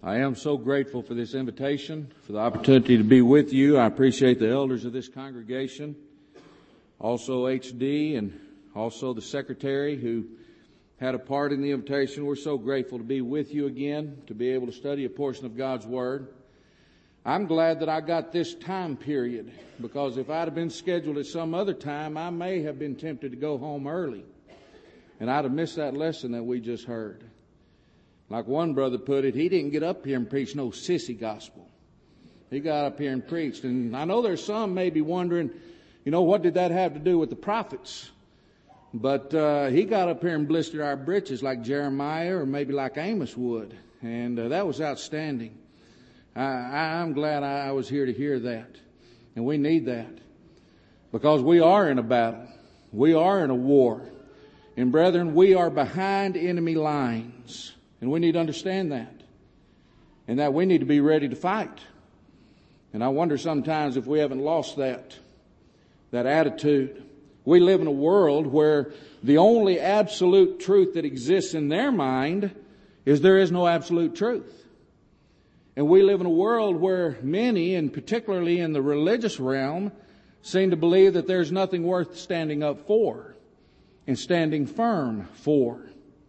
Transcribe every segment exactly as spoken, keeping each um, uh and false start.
I am so grateful for this invitation, for the opportunity to be with you. I appreciate the elders of this congregation, also H D, and also the secretary who had a part in the invitation. We're so grateful to be with you again, to be able to study a portion of God's Word. I'm glad that I got this time period, because if I'd have been scheduled at some other time, I may have been tempted to go home early, and I'd have missed that lesson that we just heard. Like one brother put it, he didn't get up here and preach no sissy gospel. He got up here and preached. And I know there's some maybe wondering, you know, what did that have to do with the prophets? But uh, he got up here and blistered our britches like Jeremiah or maybe like Amos would. And uh, that was outstanding. I, I, I'm glad I, I was here to hear that. And we need that. Because we are in a battle. We are in a war. And brethren, we are behind enemy lines. And we need to understand that. And that we need to be ready to fight. And I wonder sometimes if we haven't lost that, that attitude. We live in a world where the only absolute truth that exists in their mind is there is no absolute truth. And we live in a world where many, and particularly in the religious realm, seem to believe that there's nothing worth standing up for and standing firm for.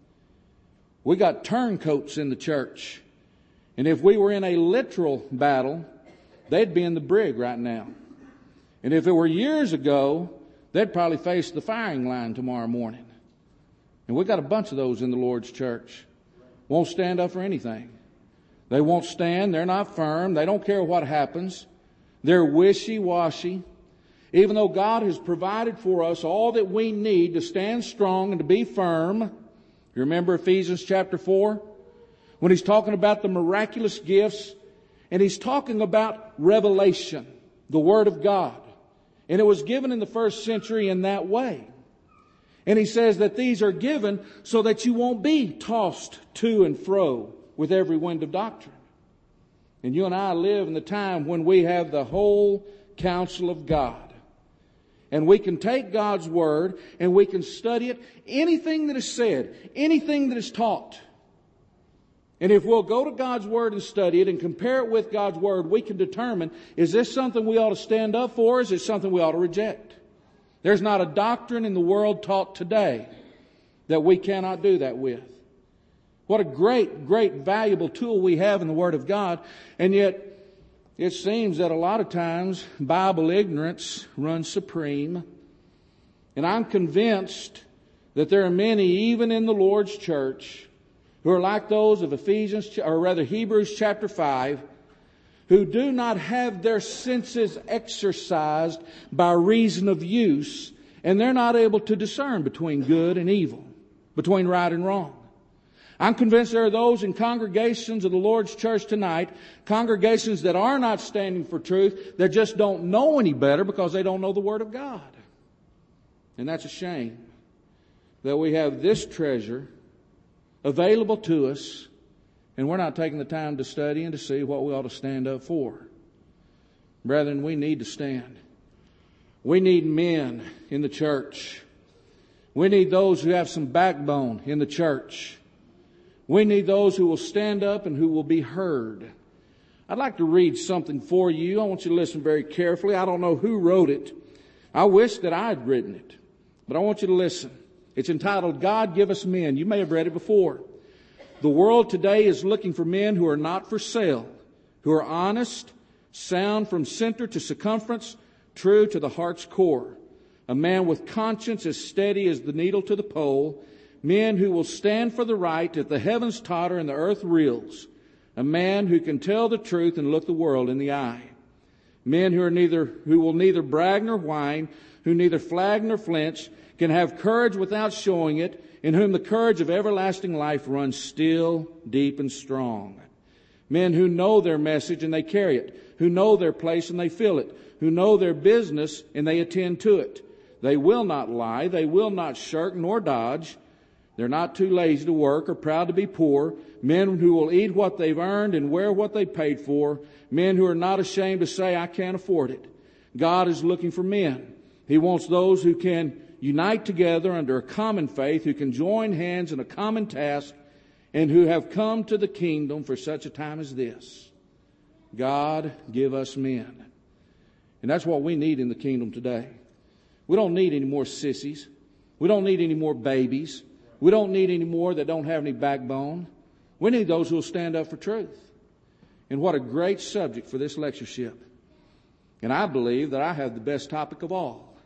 We got turncoats in the church. And if we were in a literal battle, they'd be in the brig right now. And if it were years ago, they'd probably face the firing line tomorrow morning. And we got a bunch of those in the Lord's church. Won't stand up for anything. They won't stand. They're not firm. They don't care what happens. They're wishy-washy. Even though God has provided for us all that we need to stand strong and to be firm. You remember Ephesians chapter four? When he's talking about the miraculous gifts, and he's talking about revelation, the Word of God. And it was given in the first century in that way. And he says that these are given so that you won't be tossed to and fro with every wind of doctrine. And you and I live in the time when we have the whole counsel of God. And we can take God's Word and we can study it. Anything that is said, anything that is taught. And if we'll go to God's Word and study it and compare it with God's Word, we can determine, is this something we ought to stand up for, or is it something we ought to reject? There's not a doctrine in the world taught today that we cannot do that with. What a great, great, valuable tool we have in the Word of God. And yet, it seems that a lot of times Bible ignorance runs supreme. And I'm convinced that there are many, even in the Lord's church, who are like those of Ephesians, or rather Hebrews chapter five, who do not have their senses exercised by reason of use, and they're not able to discern between good and evil, between right and wrong. I'm convinced there are those in congregations of the Lord's church tonight, congregations that are not standing for truth, that just don't know any better because they don't know the Word of God. And that's a shame that we have this treasure available to us and we're not taking the time to study and to see what we ought to stand up for. Brethren, we need to stand. We need men in the church. We need those who have some backbone in the church. We need those who will stand up and who will be heard. I'd like to read something for you. I want you to listen very carefully. I don't know who wrote it. I wish that I had written it. But I want you to listen. It's entitled, God Give Us Men. You may have read it before. The world today is looking for men who are not for sale, who are honest, sound from center to circumference, true to the heart's core. A man with conscience as steady as the needle to the pole. Men who will stand for the right if the heavens totter and the earth reels. A man who can tell the truth and look the world in the eye. Men who are neither, who will neither brag nor whine, who neither flag nor flinch, can have courage without showing it, in whom the courage of everlasting life runs still, deep, and strong. Men who know their message and they carry it, who know their place and they fill it, who know their business and they attend to it. They will not lie, they will not shirk nor dodge. They're not too lazy to work or proud to be poor. Men who will eat what they've earned and wear what they paid for. Men who are not ashamed to say, I can't afford it. God is looking for men. He wants those who can unite together under a common faith, who can join hands in a common task, and who have come to the kingdom for such a time as this. God, give us men. And that's what we need in the kingdom today. We don't need any more sissies. We don't need any more babies. We don't need any more that don't have any backbone. We need those who will stand up for truth. And what a great subject for this lectureship. And I believe that I have the best topic of all.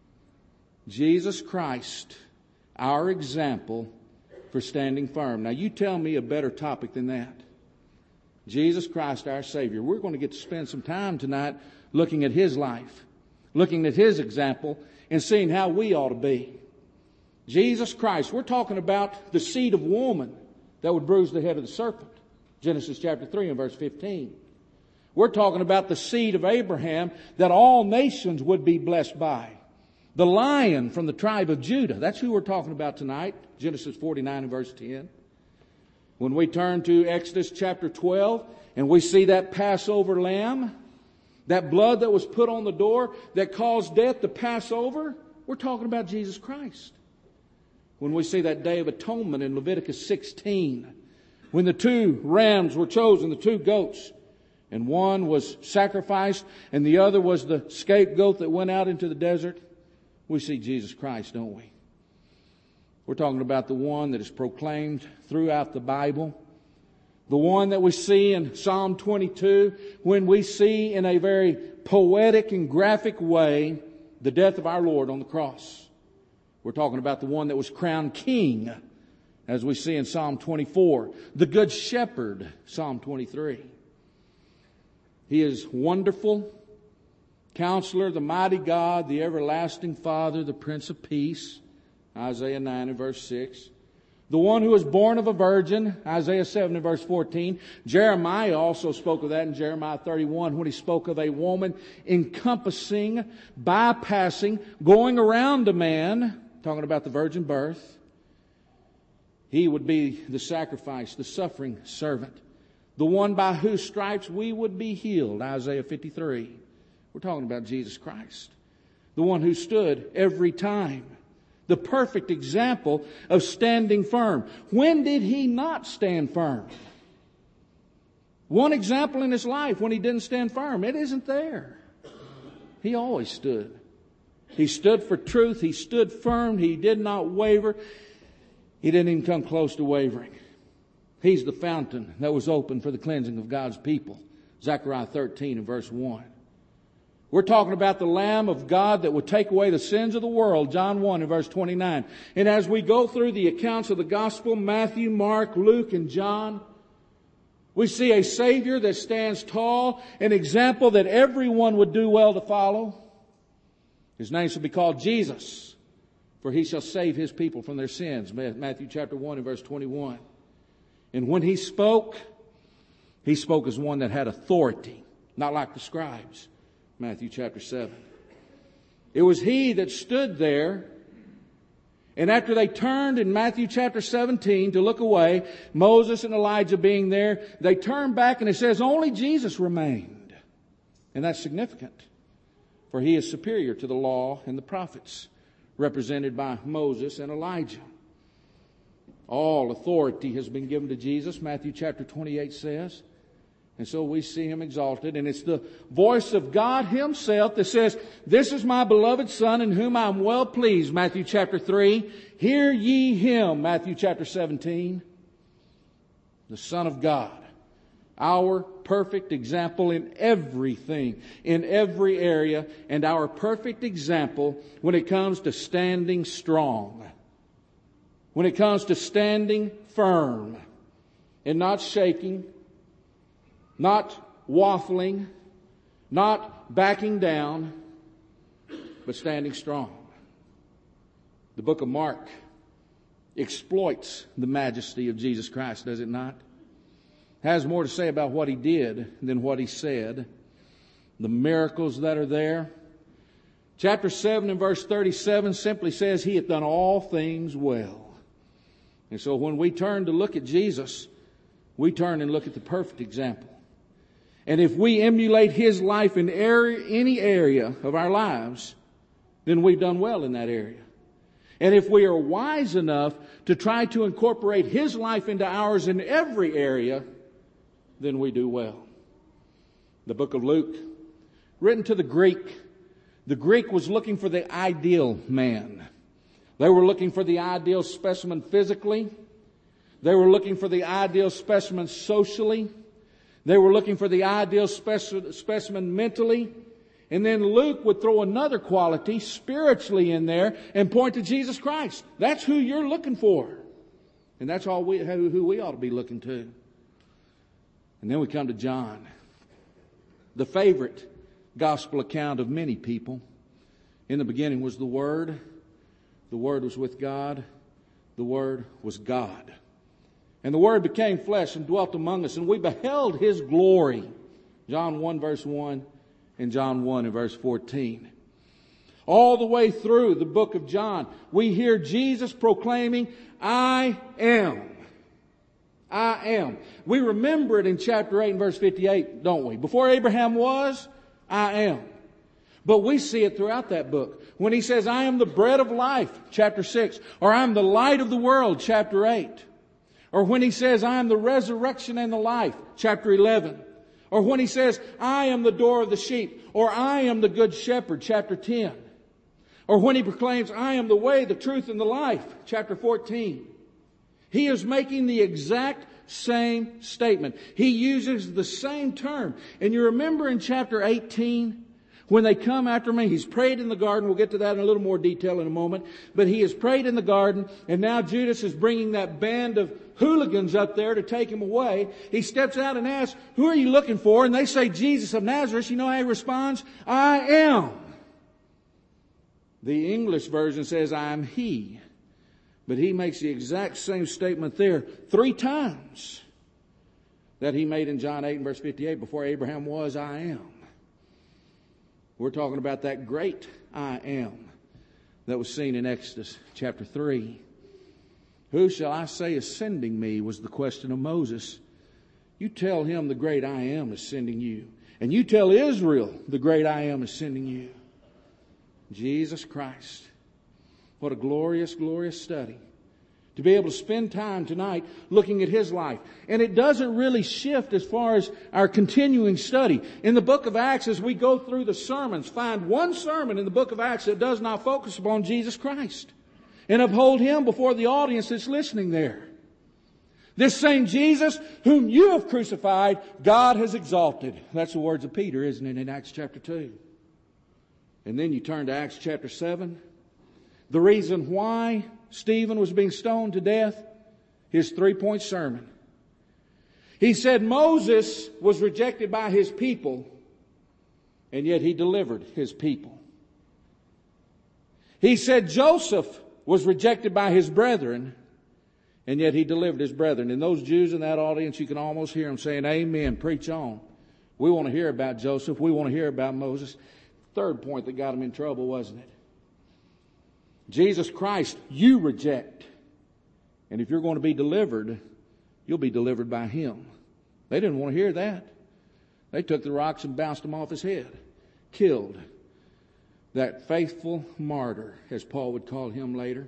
Jesus Christ, our example for standing firm. Now you tell me a better topic than that. Jesus Christ, our Savior. We're going to get to spend some time tonight looking at His life, looking at His example, and seeing how we ought to be. Jesus Christ. We're talking about the seed of woman that would bruise the head of the serpent. Genesis chapter three and verse fifteen. We're talking about the seed of Abraham that all nations would be blessed by. The lion from the tribe of Judah. That's who we're talking about tonight. Genesis forty-nine and verse ten. When we turn to Exodus chapter twelve and we see that Passover lamb, that blood that was put on the door that caused death to pass over, we're talking about Jesus Christ. When we see that Day of Atonement in Leviticus sixteen, when the two rams were chosen, the two goats, and one was sacrificed and the other was the scapegoat that went out into the desert, we see Jesus Christ, don't we? We're talking about the one that is proclaimed throughout the Bible. The one that we see in Psalm twenty-two, when we see in a very poetic and graphic way the death of our Lord on the cross. We're talking about the one that was crowned king, as we see in Psalm twenty-four. The Good Shepherd, Psalm twenty-three. He is wonderful, Counselor, the mighty God, the everlasting Father, the Prince of Peace, Isaiah nine and verse six. The one who was born of a virgin, Isaiah seven and verse fourteen. Jeremiah also spoke of that in Jeremiah thirty-one when he spoke of a woman encompassing, bypassing, going around a man, talking about the virgin birth. He would be the sacrifice, the suffering servant, the one by whose stripes we would be healed, Isaiah fifty-three. We're talking about Jesus Christ, the one who stood every time. The perfect example of standing firm. When did He not stand firm? One example in His life when He didn't stand firm. It isn't there. He always stood. He stood for truth. He stood firm. He did not waver. He didn't even come close to wavering. He's the fountain that was open for the cleansing of God's people. Zechariah thirteen and verse one. We're talking about the Lamb of God that would take away the sins of the world, John one and verse twenty-nine. And as we go through the accounts of the Gospel, Matthew, Mark, Luke, and John, we see a Savior that stands tall, an example that everyone would do well to follow. His name shall be called Jesus, for He shall save His people from their sins, Matthew chapter one and verse twenty-one. And when He spoke, He spoke as one that had authority, not like the scribes. Matthew chapter seven. It was He that stood there, and after they turned in Matthew chapter seventeen to look away, Moses and Elijah being there, they turned back and it says only Jesus remained. And that's significant, for He is superior to the law and the prophets, represented by Moses and Elijah. All authority has been given to Jesus, Matthew chapter twenty-eight says. And so we see Him exalted, and it's the voice of God Himself that says, "This is my beloved Son in whom I am well pleased," Matthew chapter three. "Hear ye Him," Matthew chapter seventeen. The Son of God, our perfect example in everything, in every area, and our perfect example when it comes to standing strong, when it comes to standing firm and not shaking, not waffling, not backing down, but standing strong. The book of Mark exploits the majesty of Jesus Christ, does it not? Has more to say about what He did than what He said. The miracles that are there. Chapter seven and verse thirty-seven simply says He hath done all things well. And so when we turn to look at Jesus, we turn and look at the perfect example. And if we emulate His life in area, any area of our lives, then we've done well in that area. And if we are wise enough to try to incorporate His life into ours in every area, then we do well. The book of Luke, written to the Greek. The Greek was looking for the ideal man. They were looking for the ideal specimen physically. They were looking for the ideal specimen socially. They were looking for the ideal speci- specimen mentally. And then Luke would throw another quality spiritually in there and point to Jesus Christ. That's who you're looking for. And that's all we, who we ought to be looking to. And then we come to John, the favorite gospel account of many people. In the beginning was the Word. The Word was with God. The Word was God. And the Word became flesh and dwelt among us, and we beheld His glory. John one verse one and John one and verse fourteen. All the way through the book of John, we hear Jesus proclaiming, I am. I am. We remember it in chapter eight and verse fifty-eight, don't we? Before Abraham was, I am. But we see it throughout that book. When He says, I am the bread of life, chapter six. Or I am the light of the world, chapter eight. Or when He says, I am the resurrection and the life, chapter eleven. Or when He says, I am the door of the sheep. Or I am the good shepherd, chapter ten. Or when He proclaims, I am the way, the truth, and the life, chapter fourteen. He is making the exact same statement. He uses the same term. And you remember in chapter eighteen, when they come after me, He's prayed in the garden. We'll get to that in a little more detail in a moment. But He has prayed in the garden, and now Judas is bringing that band of hooligans up there to take Him away. He steps out and asks, who are you looking for? And they say, Jesus of Nazareth. You know how He responds? I am. The English version says, I am He. But He makes the exact same statement there three times that He made in John eight and verse fifty-eight. Before Abraham was, I am. We're talking about that great I am that was seen in Exodus chapter three. Who shall I say is sending me was the question of Moses. You tell him the great I am is sending you. And you tell Israel the great I am is sending you. Jesus Christ. What a glorious, glorious study. To be able to spend time tonight looking at His life. And it doesn't really shift as far as our continuing study. In the book of Acts, as we go through the sermons, find one sermon in the book of Acts that does not focus upon Jesus Christ. And uphold Him before the audience that's listening there. This same Jesus whom you have crucified, God has exalted. That's the words of Peter, isn't it, in Acts chapter two. And then you turn to Acts chapter seven. The reason why Stephen was being stoned to death, his three-point sermon. He said Moses was rejected by his people, and yet he delivered his people. He said Joseph was rejected by his brethren, and yet he delivered his brethren. And those Jews in that audience, you can almost hear them saying, amen, preach on. We want to hear about Joseph. We want to hear about Moses. Third point that got him in trouble, wasn't it? Jesus Christ, you reject. And if you're going to be delivered, you'll be delivered by Him. They didn't want to hear that. They took the rocks and bounced them off His head. Killed that faithful martyr, as Paul would call him later.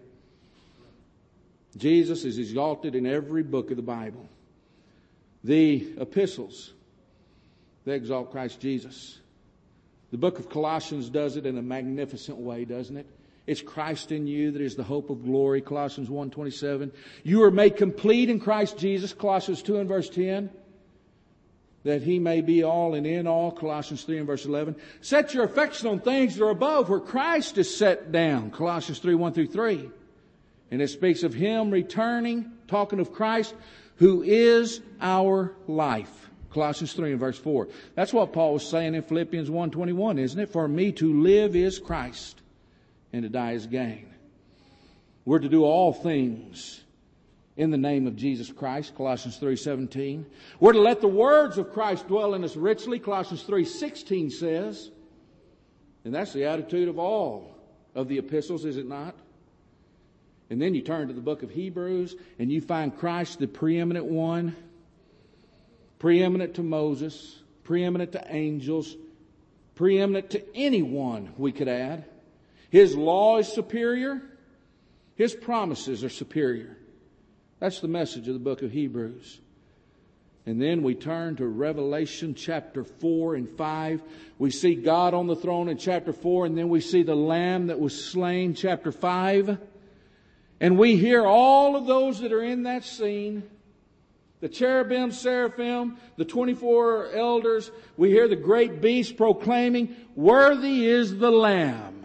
Jesus is exalted in every book of the Bible. The epistles, they exalt Christ Jesus. The book of Colossians does it in a magnificent way, doesn't it? It's Christ in you that is the hope of glory, Colossians one twenty-seven. You are made complete in Christ Jesus, Colossians two and verse ten. That He may be all and in all, Colossians three and verse eleven. Set your affection on things that are above, where Christ is set down, Colossians three, one through three. And it speaks of Him returning, talking of Christ, who is our life, Colossians three and verse four. That's what Paul was saying in Philippians one twenty-one, isn't it? For me to live is Christ, and to die is gain. We're to do all things in the name of Jesus Christ, Colossians three seventeen. We're to let the words of Christ dwell in us richly, Colossians three sixteen says. And that's the attitude of all of the epistles, is it not? And then you turn to the book of Hebrews and you find Christ the preeminent one, preeminent to Moses, preeminent to angels, preeminent to anyone we could add. His law is superior. His promises are superior. That's the message of the book of Hebrews. And then we turn to Revelation chapter four and five. We see God on the throne in chapter four, and then we see the Lamb that was slain, chapter five. And we hear all of those that are in that scene, the cherubim, seraphim, the twenty-four elders. We hear the great beast proclaiming, "Worthy is the Lamb,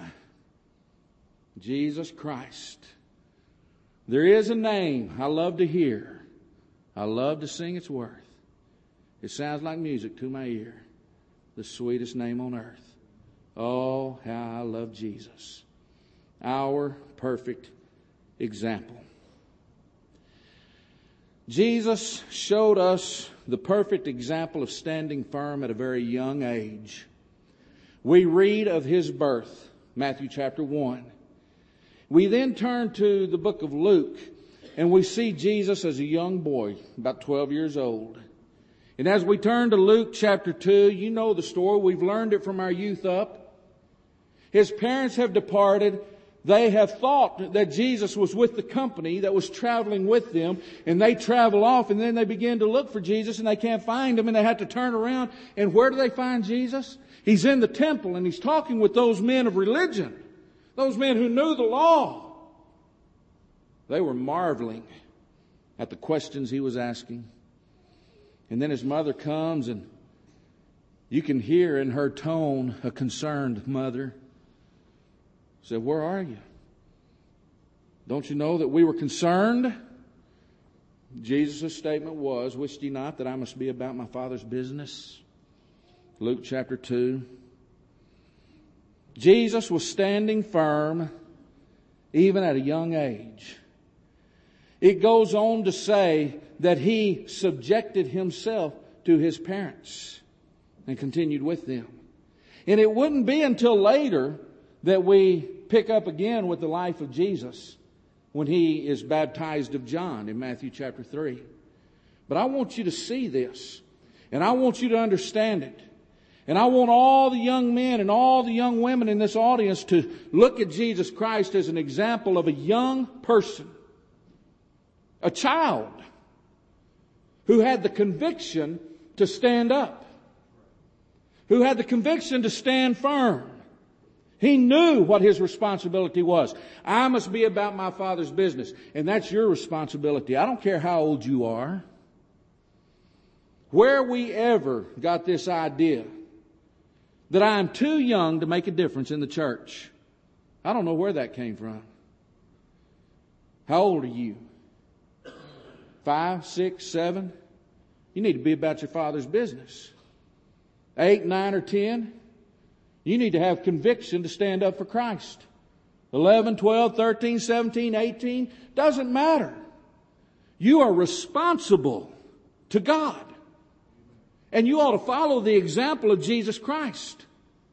Jesus Christ." There is a name I love to hear. I love to sing its worth. It sounds like music to my ear. The sweetest name on earth. Oh, how I love Jesus. Our perfect example. Jesus showed us the perfect example of standing firm at a very young age. We read of His birth, Matthew chapter one. We then turn to the book of Luke, and we see Jesus as a young boy, about twelve years old. And as we turn to Luke chapter two, you know the story. We've learned it from our youth up. His parents have departed. They have thought that Jesus was with the company that was traveling with them, and they travel off, and then they begin to look for Jesus, and they can't find Him, and they have to turn around. And where do they find Jesus? He's in the temple, and He's talking with those men of religion, those men who knew the law. They were marveling at the questions He was asking. And then His mother comes, and you can hear in her tone a concerned mother. Said, "Where are you? Don't you know that we were concerned?" Jesus' statement was, "Wist ye not that I must be about my Father's business?" Luke chapter two. Jesus was standing firm even at a young age. It goes on to say that He subjected Himself to His parents and continued with them. And it wouldn't be until later that we pick up again with the life of Jesus when He is baptized of John in Matthew chapter three. But I want you to see this, and I want you to understand it. And I want all the young men and all the young women in this audience to look at Jesus Christ as an example of a young person, a child, who had the conviction to stand up, who had the conviction to stand firm. He knew what his responsibility was. I must be about my Father's business. And that's your responsibility. I don't care how old you are. Where we ever got this idea that I am too young to make a difference in the church, I don't know where that came from. How old are you? Five, six, seven? You need to be about your Father's business. Eight, nine, or ten? You need to have conviction to stand up for Christ. eleven, twelve, thirteen, seventeen, eighteen, doesn't matter. You are responsible to God. And you ought to follow the example of Jesus Christ.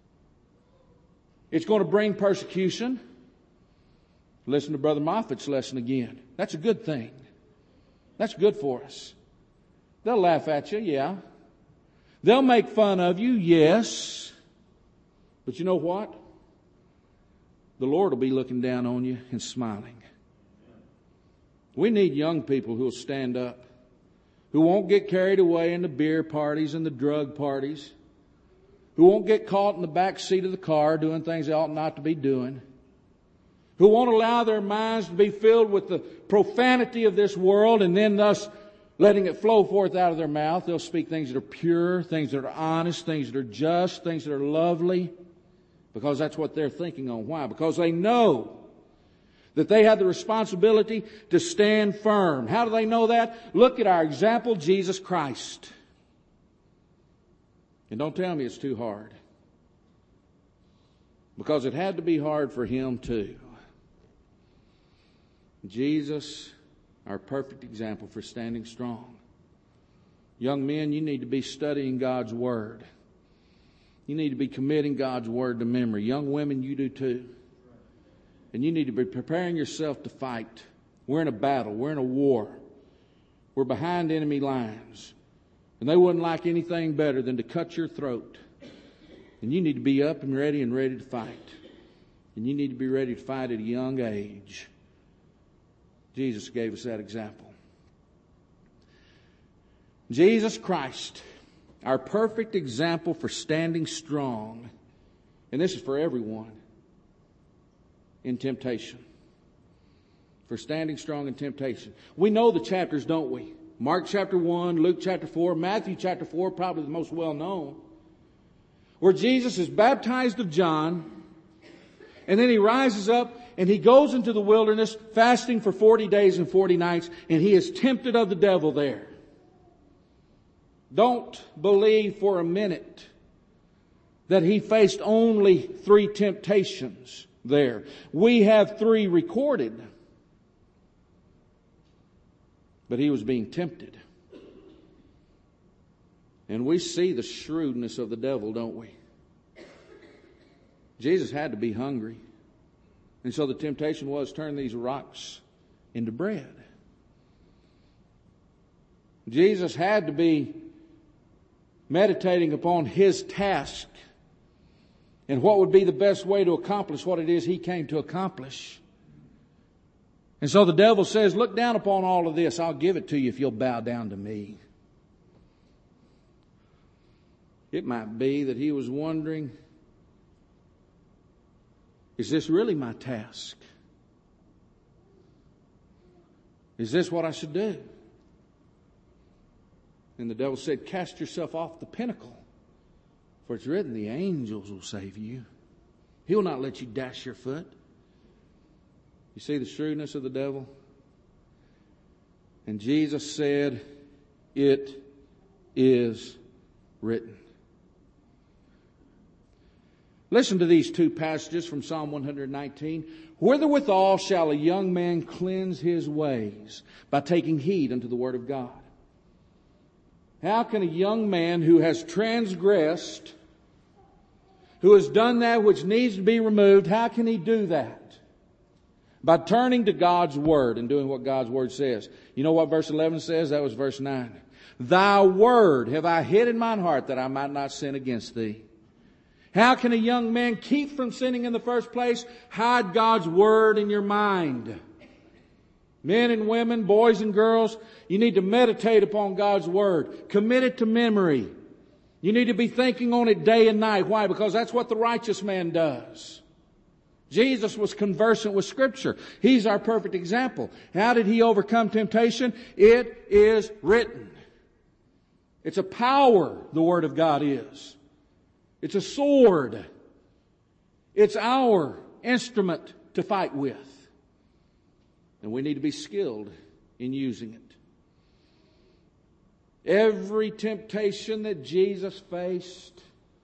It's going to bring persecution. Listen to Brother Moffat's lesson again. That's a good thing. That's good for us. They'll laugh at you, yeah. They'll make fun of you, yes. But you know what? The Lord will be looking down on you and smiling. We need young people who will stand up, who won't get carried away in the beer parties and the drug parties, who won't get caught in the back seat of the car doing things they ought not to be doing, who won't allow their minds to be filled with the profanity of this world and then thus letting it flow forth out of their mouth. They'll speak things that are pure, things that are honest, things that are just, things that are lovely, because that's what they're thinking on. Why? Because they know that they have the responsibility to stand firm. How do they know that? Look at our example, Jesus Christ. And don't tell me it's too hard, because it had to be hard for Him too. Jesus, our perfect example for standing strong. Young men, you need to be studying God's Word. You need to be committing God's Word to memory. Young women, you do too. And you need to be preparing yourself to fight. We're in a battle. We're in a war. We're behind enemy lines. And they wouldn't like anything better than to cut your throat. And you need to be up and ready and ready to fight. And you need to be ready to fight at a young age. Jesus gave us that example. Jesus Christ, our perfect example for standing strong, and this is for everyone, in temptation. For standing strong in temptation. We know the chapters, don't we? Mark chapter one, Luke chapter four, Matthew chapter four, probably the most well known, where Jesus is baptized of John, and then he rises up and he goes into the wilderness fasting for forty days and forty nights, and he is tempted of the devil there. Don't believe for a minute that he faced only three temptations there. We have three recorded. But he was being tempted. And we see the shrewdness of the devil, don't we? Jesus had to be hungry. And so the temptation was, turn these rocks into bread. Jesus had to be meditating upon his task and what would be the best way to accomplish what it is he came to accomplish. And so the devil says, look down upon all of this. I'll give it to you if you'll bow down to me. It might be that he was wondering, is this really my task? Is this what I should do? And the devil said, cast yourself off the pinnacle, for it's written, the angels will save you. He will not let you dash your foot. You see the shrewdness of the devil? And Jesus said, it is written. Listen to these two passages from Psalm one nineteen. Whitherwithal shall a young man cleanse his ways? By taking heed unto the word of God. How can a young man who has transgressed, who has done that which needs to be removed, how can he do that? By turning to God's Word and doing what God's Word says. You know what verse eleven says? That was verse nine. Thy Word have I hid in mine heart that I might not sin against Thee. How can a young man keep from sinning in the first place? Hide God's Word in your mind. Men and women, boys and girls, you need to meditate upon God's Word. Commit it to memory. You need to be thinking on it day and night. Why? Because that's what the righteous man does. Jesus was conversant with Scripture. He's our perfect example. How did He overcome temptation? It is written. It's a power, the Word of God is. It's a sword. It's our instrument to fight with. And we need to be skilled in using it. Every temptation that Jesus faced,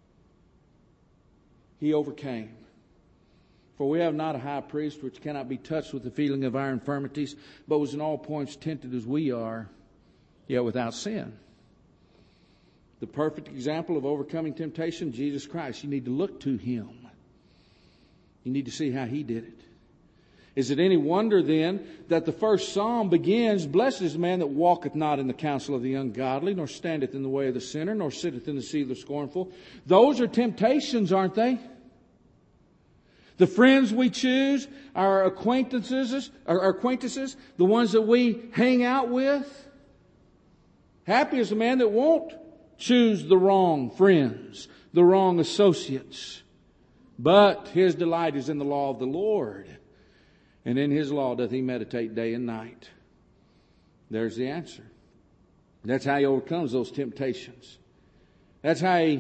He overcame. For we have not a high priest which cannot be touched with the feeling of our infirmities, but was in all points tempted as we are, yet without sin. The perfect example of overcoming temptation, Jesus Christ. You need to look to Him. You need to see how He did it. Is it any wonder then that the first psalm begins, blessed is the man that walketh not in the counsel of the ungodly, nor standeth in the way of the sinner, nor sitteth in the seat of the scornful. Those are temptations, aren't they? The friends we choose, our acquaintances, our acquaintances, the ones that we hang out with. Happy is the man that won't choose the wrong friends, the wrong associates. But his delight is in the law of the Lord. And in His law doth he meditate day and night. There's the answer. That's how he overcomes those temptations. That's how he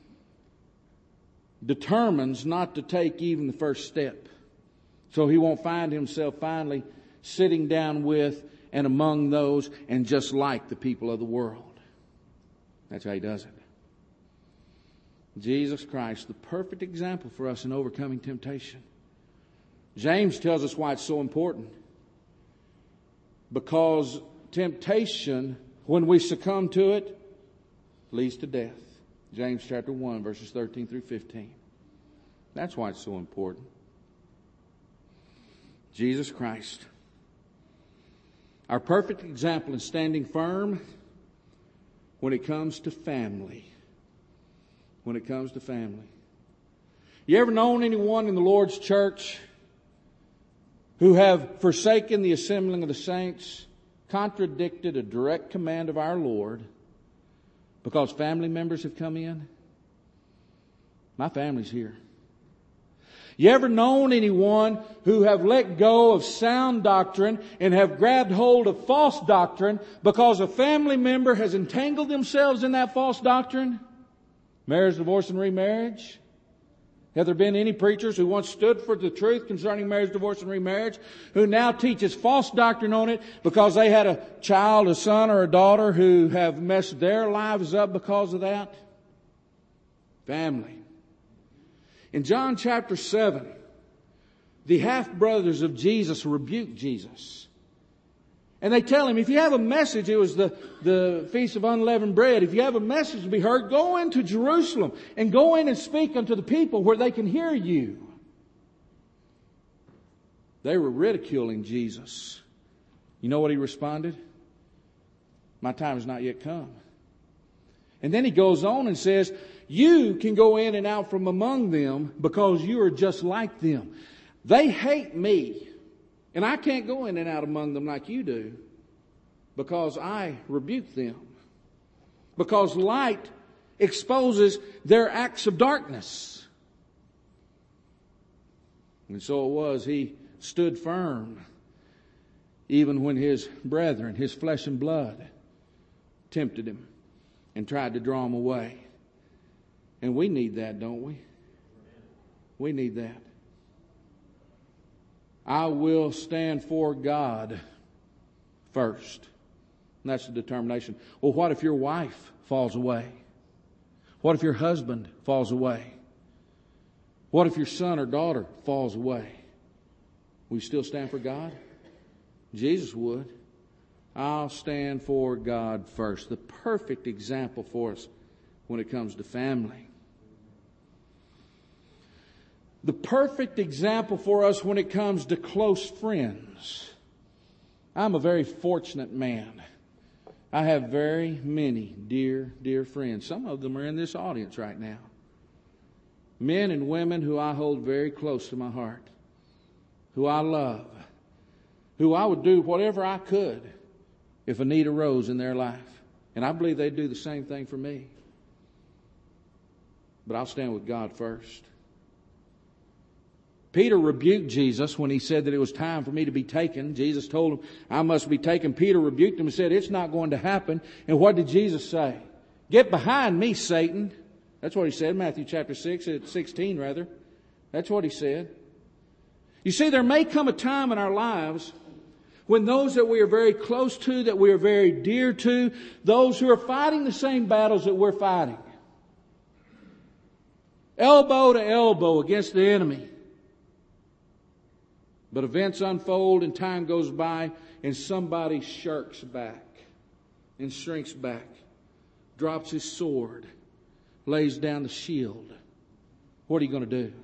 determines not to take even the first step. So he won't find himself finally sitting down with and among those and just like the people of the world. That's how he does it. Jesus Christ, the perfect example for us in overcoming temptation. James tells us why it's so important. Because temptation, when we succumb to it, leads to death. James chapter one, verses thirteen through fifteen. That's why it's so important. Jesus Christ, our perfect example in standing firm when it comes to family. When it comes to family. You ever known anyone in the Lord's church who have forsaken the assembling of the saints, contradicted a direct command of our Lord because family members have come in? My family's here. You ever known anyone who have let go of sound doctrine and have grabbed hold of false doctrine because a family member has entangled themselves in that false doctrine? Marriage, divorce, and remarriage? Have there been any preachers who once stood for the truth concerning marriage, divorce, and remarriage who now teaches false doctrine on it because they had a child, a son, or a daughter who have messed their lives up because of that? Family. In John chapter seven, the half-brothers of Jesus rebuke Jesus. And they tell him, if you have a message, it was the, the Feast of Unleavened Bread, if you have a message to be heard, go into Jerusalem and go in and speak unto the people where they can hear you. They were ridiculing Jesus. You know what he responded? My time has not yet come. And then he goes on and says, you can go in and out from among them because you are just like them. They hate me, and I can't go in and out among them like you do because I rebuke them. Because light exposes their acts of darkness. And so it was, he stood firm even when his brethren, his flesh and blood, tempted him and tried to draw him away. And we need that, don't we? We need that. I will stand for God first. And that's the determination. Well, what if your wife falls away? What if your husband falls away? What if your son or daughter falls away? Will you still stand for God? Jesus would. I'll stand for God first. The perfect example for us when it comes to family. The perfect example for us when it comes to close friends. I'm a very fortunate man. I have very many dear, dear friends. Some of them are in this audience right now. Men and women who I hold very close to my heart, who I love, who I would do whatever I could if a need arose in their life. And I believe they'd do the same thing for me. But I'll stand with God first. Peter rebuked Jesus when he said that it was time for me to be taken. Jesus told him, I must be taken. Peter rebuked him and said, it's not going to happen. And what did Jesus say? Get behind me, Satan. That's what he said, Matthew chapter six, sixteen rather. That's what he said. You see, there may come a time in our lives when those that we are very close to, that we are very dear to, those who are fighting the same battles that we're fighting, elbow to elbow against the enemy. But events unfold and time goes by and somebody shirks back and shrinks back, drops his sword, lays down the shield. What are you going to do?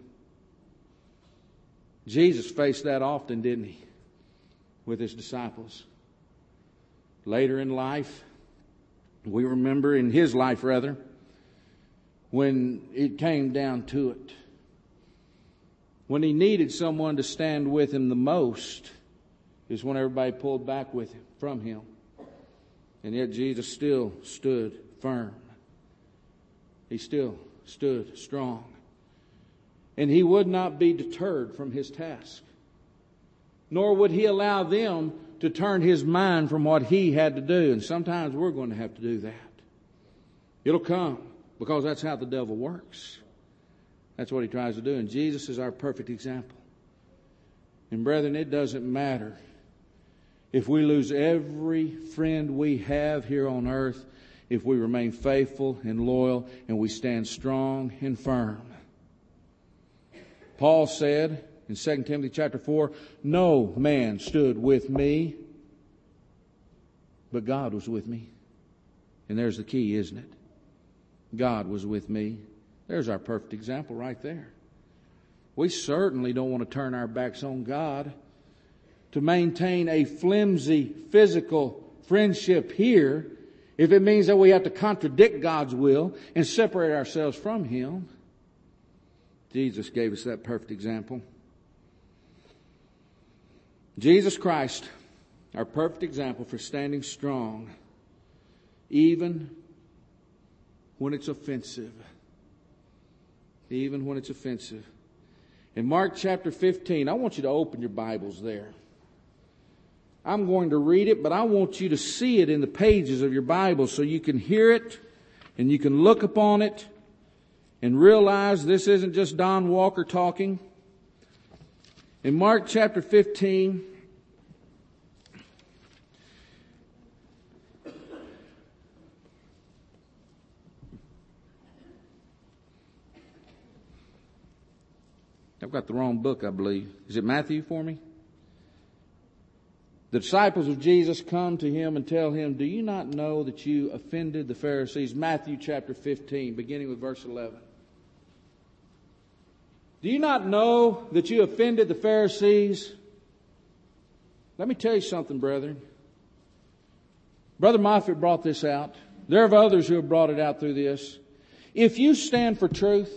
Jesus faced that often, didn't he? With his disciples. Later in life, we remember in his life rather, when it came down to it, when he needed someone to stand with him the most, is when everybody pulled back with him, from him. And yet Jesus still stood firm. He still stood strong. And he would not be deterred from his task. Nor would he allow them to turn his mind from what he had to do. And sometimes we're going to have to do that. It'll come, because that's how the devil works. That's what he tries to do. And Jesus is our perfect example. And brethren, it doesn't matter if we lose every friend we have here on earth, if we remain faithful and loyal and we stand strong and firm. Paul said in Second Timothy chapter four, no man stood with me, but God was with me. And there's the key, isn't it? God was with me. There's our perfect example right there. We certainly don't want to turn our backs on God to maintain a flimsy physical friendship here if it means that we have to contradict God's will and separate ourselves from Him. Jesus gave us that perfect example. Jesus Christ, our perfect example for standing strong, even when it's offensive. Even when it's offensive. In Mark chapter fifteen, I want you to open your Bibles there. I'm going to read it, but I want you to see it in the pages of your Bible so you can hear it and you can look upon it and realize this isn't just Don Walker talking. In Mark chapter fifteen, I've got the wrong book, I believe. Is it Matthew for me? The disciples of Jesus come to him and tell him, do you not know that you offended the Pharisees? Matthew chapter fifteen, beginning with verse eleven. Do you not know that you offended the Pharisees? Let me tell you something, brethren. Brother Moffitt brought this out. There are others who have brought it out through this. If you stand for truth,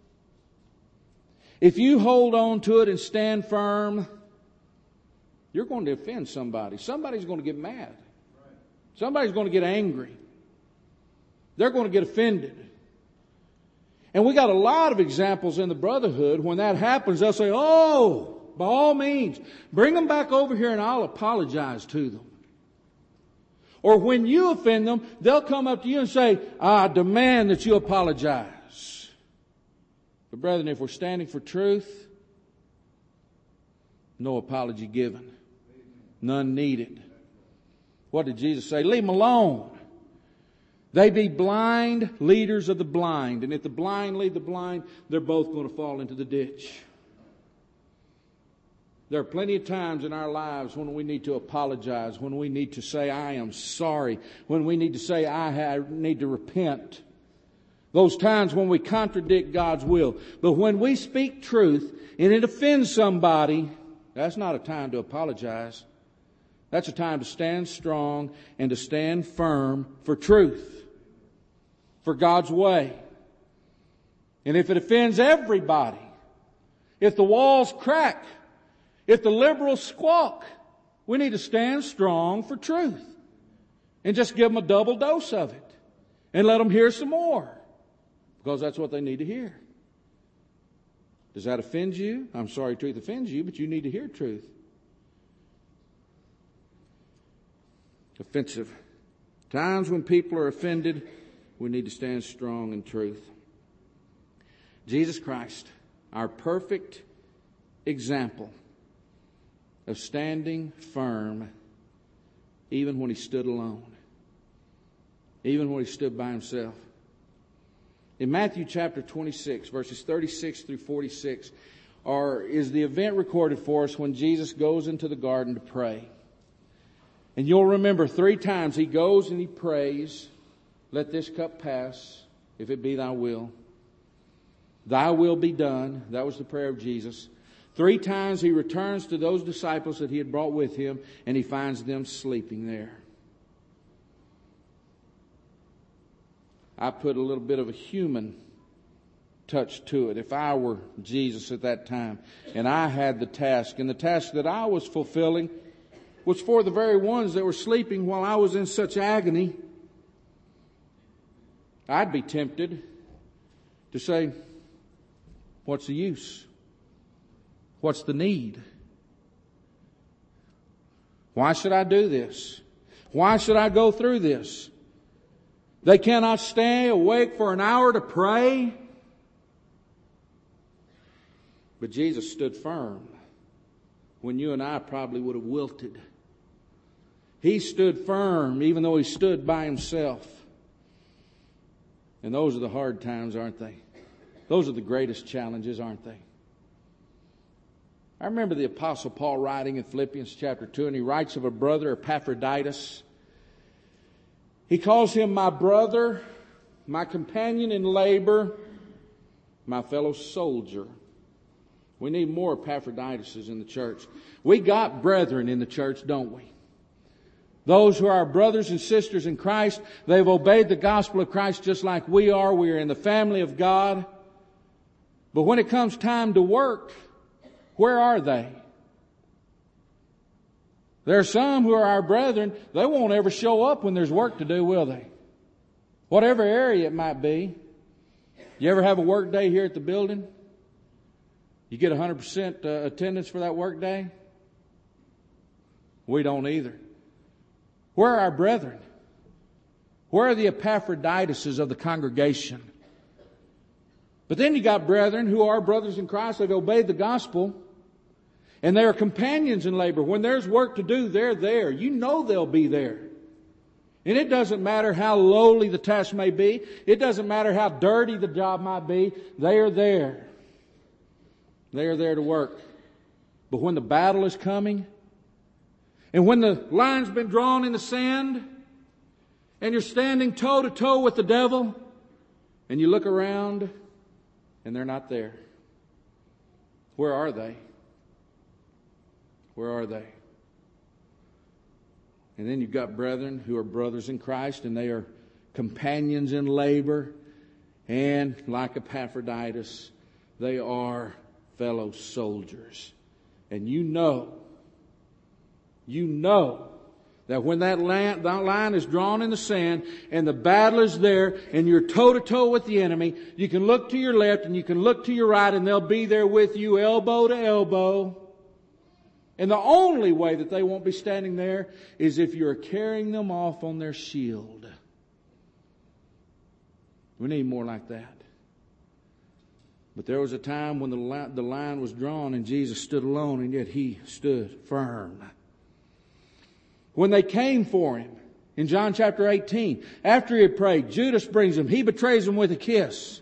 if you hold on to it and stand firm, you're going to offend somebody. Somebody's going to get mad. Somebody's going to get angry. They're going to get offended. And we got a lot of examples in the brotherhood. When that happens, they'll say, oh, by all means, bring them back over here and I'll apologize to them. Or when you offend them, they'll come up to you and say, I demand that you apologize. But brethren, if we're standing for truth, no apology given. None needed. What did Jesus say? Leave them alone. They be blind leaders of the blind. And if the blind lead the blind, they're both going to fall into the ditch. There are plenty of times in our lives when we need to apologize, when we need to say, I am sorry, when we need to say, I need to repent. Those times when we contradict God's will. But when we speak truth and it offends somebody, that's not a time to apologize. That's a time to stand strong and to stand firm for truth, for God's way. And if it offends everybody, if the walls crack, if the liberals squawk, we need to stand strong for truth and just give them a double dose of it and let them hear some more, because that's what they need to hear. Does that offend you? I'm sorry truth offends you, but you need to hear truth. Offensive. Times when people are offended, we need to stand strong in truth. Jesus Christ, our perfect example of standing firm even when he stood alone, even when he stood by himself. In Matthew chapter twenty-six, verses thirty-six through forty-six, are, is the event recorded for us when Jesus goes into the garden to pray. And you'll remember three times he goes and he prays, let this cup pass, if it be thy will. Thy will be done. That was the prayer of Jesus. Three times he returns to those disciples that he had brought with him, and he finds them sleeping there. I put a little bit of a human touch to it. If I were Jesus at that time and I had the task, and the task that I was fulfilling was for the very ones that were sleeping while I was in such agony, I'd be tempted to say, what's the use? What's the need? Why should I do this? Why should I go through this? They cannot stay awake for an hour to pray. But Jesus stood firm when you and I probably would have wilted. He stood firm even though he stood by himself. And those are the hard times, aren't they? Those are the greatest challenges, aren't they? I remember the Apostle Paul writing in Philippians chapter two, and he writes of a brother, Epaphroditus. He calls him my brother, my companion in labor, my fellow soldier. We need more Epaphroditus in the church. We got brethren in the church, don't we? Those who are our brothers and sisters in Christ, they've obeyed the gospel of Christ just like we are. We are in the family of God. But when it comes time to work, where are they? There are some who are our brethren, they won't ever show up when there's work to do, will they? Whatever area it might be. You ever have a work day here at the building? You get one hundred percent attendance for that work day? We don't either. Where are our brethren? Where are the Epaphroditus of the congregation? But then you got brethren who are brothers in Christ. They've obeyed the gospel. And they are companions in labor. When there's work to do, they're there. You know they'll be there. And it doesn't matter how lowly the task may be. It doesn't matter how dirty the job might be. They are there. They are there to work. But when the battle is coming, and when the line's been drawn in the sand, and you're standing toe to toe with the devil, and you look around, and they're not there. Where are they? Where are they? And then you've got brethren who are brothers in Christ, and they are companions in labor, and like Epaphroditus, they are fellow soldiers. And you know, you know that when that line, that line is drawn in the sand and the battle is there and you're toe to toe with the enemy, you can look to your left and you can look to your right and they'll be there with you elbow to elbow. And the only way that they won't be standing there is if you're carrying them off on their shield. We need more like that. But there was a time when the line, the line was drawn and Jesus stood alone, and yet He stood firm. When they came for Him in John chapter eighteen, after He had prayed, Judas brings Him. He betrays Him with a kiss.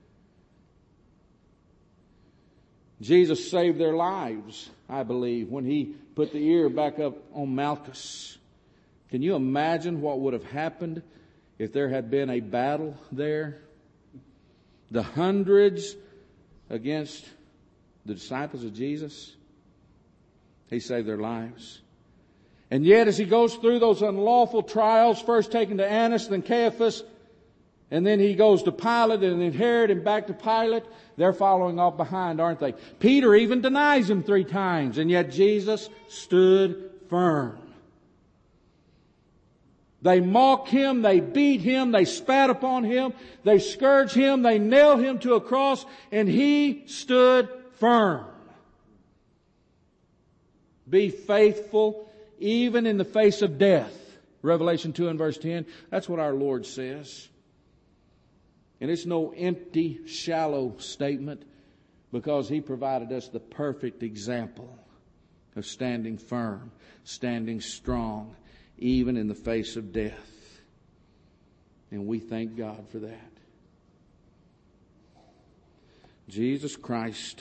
Jesus saved their lives, I believe, when He put the ear back up on Malchus. Can you imagine what would have happened if there had been a battle there? The hundreds against the disciples of Jesus. He saved their lives. And yet as He goes through those unlawful trials, first taken to Annas, then Caiaphas, and then He goes to Pilate and then Herod and back to Pilate, they're following up behind, aren't they? Peter even denies Him three times, and yet Jesus stood firm. They mock Him, they beat Him, they spat upon Him, they scourged Him, they nailed Him to a cross, and He stood firm. Be faithful even in the face of death. Revelation two and verse ten. That's what our Lord says. And it's no empty, shallow statement, because He provided us the perfect example of standing firm, standing strong, even in the face of death. And we thank God for that. Jesus Christ,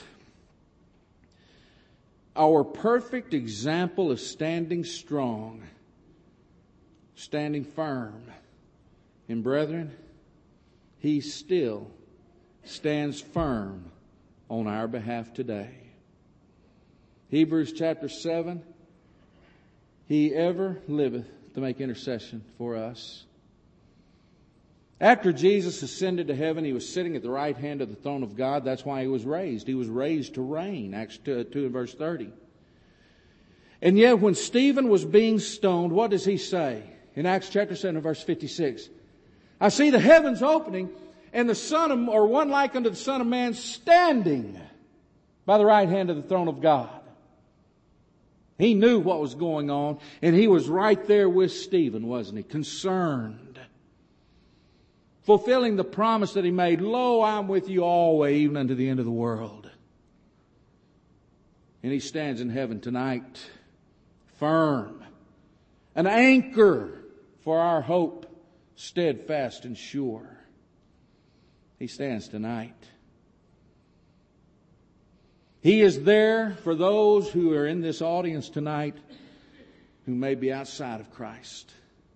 our perfect example of standing strong, standing firm. And brethren, He still stands firm on our behalf today. Hebrews chapter seven, He ever liveth to make intercession for us. After Jesus ascended to heaven, He was sitting at the right hand of the throne of God. That's why He was raised. He was raised to reign, Acts two and verse thirty. And yet when Stephen was being stoned, what does he say? In Acts chapter seven and verse fifty-six. I see the heavens opening, and the Son of, or one like unto the Son of Man, standing by the right hand of the throne of God. He knew what was going on, and he was right there with Stephen, wasn't he? Concerned. Fulfilling the promise that he made, Lo, I'm with you always, even unto the end of the world. And he stands in heaven tonight, firm, an anchor for our hope, steadfast and sure. He stands tonight. He is there for those who are in this audience tonight who may be outside of Christ,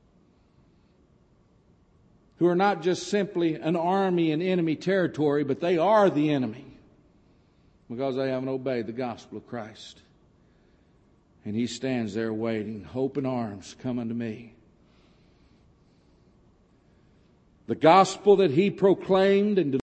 who are not just simply an army in enemy territory, but they are the enemy because they haven't obeyed the gospel of Christ. And He stands there waiting, open arms, come unto me. The gospel that He proclaimed and